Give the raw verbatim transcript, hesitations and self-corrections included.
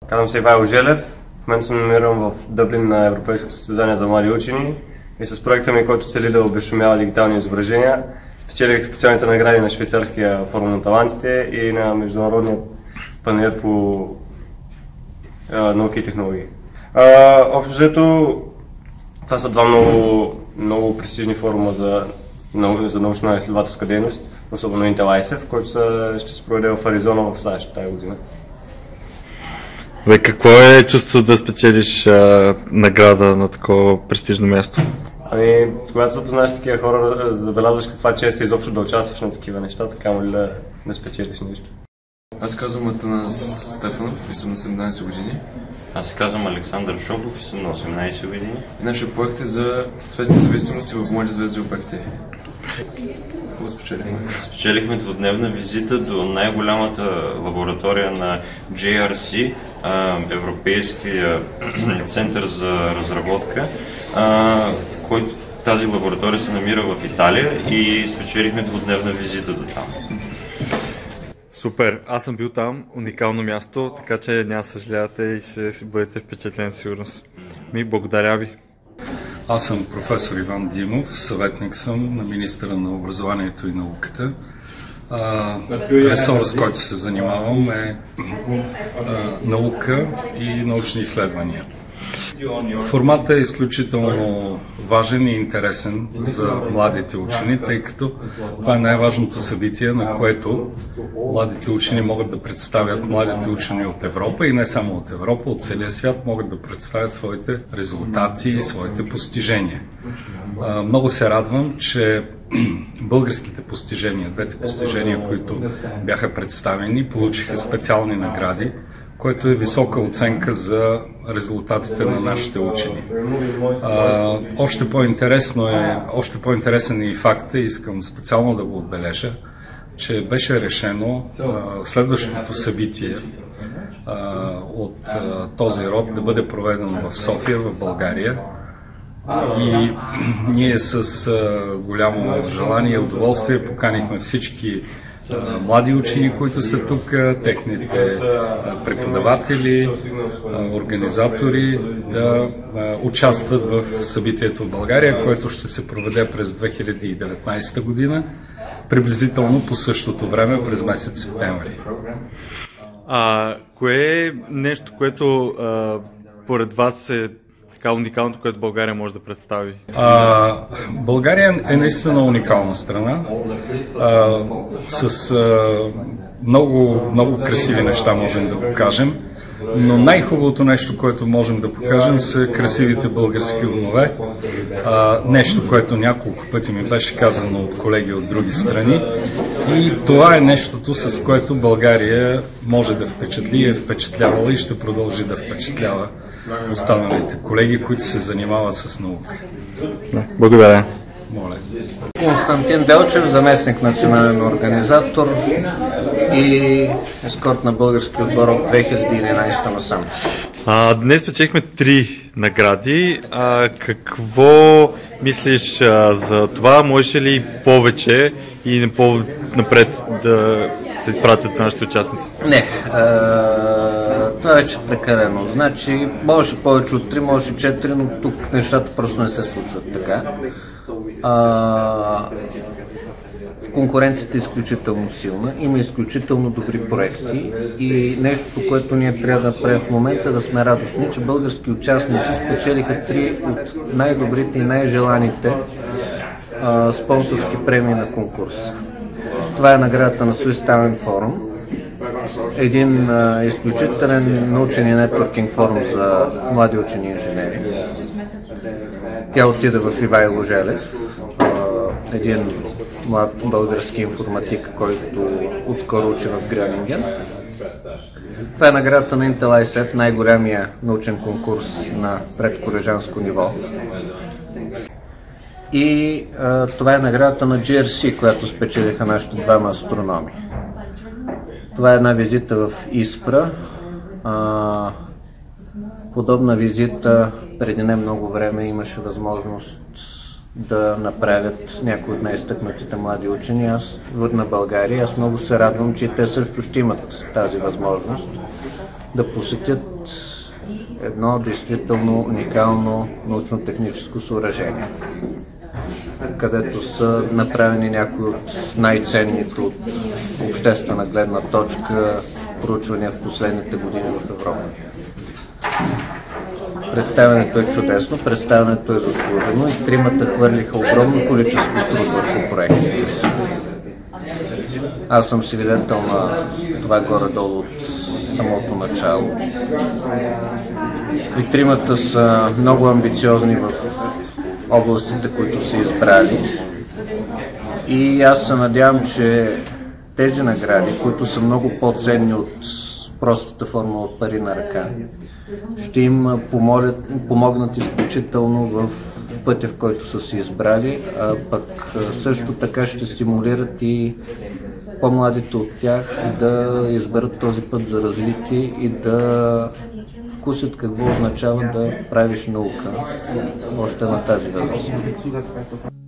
Казвам се Ивайло Желев. В момента съм номиниран в Дъблин на Европейското състезание за млади учени и с проекта ми, който цели да обезшумява дигитални изображения, спечелих специалните награди на швейцарския форум на талантите и на Международния панаир по а, науки и технологии. А, общо взето, това са два много, много престижни форума за, за научна изследователска дейност, особено Intel ай ес еф, който са, ще се проведе в Аризона в САЩ тази година. Бе, какво е чувството да спечелиш а, награда на такова престижно място? Ами, когато се запознаеш такива хора, забелязваш каква чест е изобщо да участваш на такива неща, така ли да, да спечелиш нещо. Аз казвам Атанас Стефанов и съм на седемнадесет години. Аз се казвам Александър Шоглов и съм на осемнадесет години. И нашия проект е за цветни зависимости в млади звезди обекти. Какво спечелихме? Спечелихме двудневна визита до най-голямата лаборатория на джей ар си, Европейския център за разработка, който тази лаборатория се намира в Италия и спечелихме двудневна визита до там. Супер! Аз съм бил там, уникално място, така че няма съжалявате и ще си бъдете впечатлен сигурност. Ми, благодаря ви! Аз съм професор Иван Димов, съветник съм на министъра на образованието и науката. Ресорът, с който се занимавам, е а, наука и научни изследвания. Форматът е изключително важен и интересен за младите учени, тъй като това е най-важното събитие, на което младите учени могат да представят, младите учени от Европа и не само от Европа, от целия свят могат да представят своите резултати и своите постижения. Много се радвам, че българските постижения, двете постижения, които бяха представени, получиха специални награди, което е висока оценка за резултатите на нашите учени. А, още по-интересно е, още по-интересен е и факта, искам специално да го отбележа, че беше решено а, следващото събитие а, от а, този род да бъде проведено в София, в България. И ние с а, голямо желание и удоволствие поканихме всички млади учени, които са тук, техните преподаватели, организатори да участват в събитието в България, което ще се проведе през две хиляди и деветнадесета година, приблизително по същото време през месец септември. А кое е нещо, което а, поред вас е така уникалното, което България може да представи? А, България е наистина уникална страна, а, с а, много, много красиви неща можем да покажем, но най-хубавото нещо, което можем да покажем, са красивите български умове. А, нещо, което няколко пъти ми беше казано от колеги от други страни. И това е нещото, с което България може да впечатли, е впечатлявала и ще продължи да впечатлява останалите колеги, които се занимават с наука. Благодаря. Моля. Константин Делчев, заместник национален организатор и ескорт на български отбор от две хиляди и единадесета насам. А, днес печехме три награди. А, какво мислиш а, за това? Можеш ли повече и по-напред да се изпратят нашите участници? Не, а, това вече е прекалено. Значи, може повече от три, може четири, но тук нещата просто не се случват така. А, конкуренцията е изключително силна, има изключително добри проекти и нещото, което ние трябва да направим в момента, да сме радостни, че български участници спечелиха три от най-добрите и най-желаните а, спонсорски премии на конкурса. Това е наградата на Swiss Talent Forum, един а, изключителен научен и нетворкинг форум за млади учени инженери. Тя отида в Ивайло Желев, един млад български информатик, който отскоро учи в Гренинген. Това е наградата на Intel ай ес еф, най-голямия научен конкурс на предколежанско ниво. И а, това е наградата на джей ар си, която спечелиха нашите двама астрономи. Това е една визита в Испра. А, подобна визита преди не много време имаше възможност да направят някои от най-изтъкнатите млади учени аз, на България. Аз много се радвам, че те също ще имат тази възможност. да посетят едно действително уникално научно-техническо съоръжение, където са направени някои от най-ценните от обществена гледна точка проучвания в последните години в Европа. Представянето е чудесно, представянето е заслужено и тримата хвърлиха огромно количество труд върху проектите си. Аз съм свидетел на това горе-долу от самото начало. И тримата са много амбициозни в областите, които са избрали. И аз се надявам, че тези награди, които са много по-ценни от простата формула пари на ръка, ще им помолят, помогнат изключително в пътя, в който са се избрали, а пък също така ще стимулират и по-младите от тях да изберат този път за развитие и да вкусят какво означава да правиш наука още на тази възраст.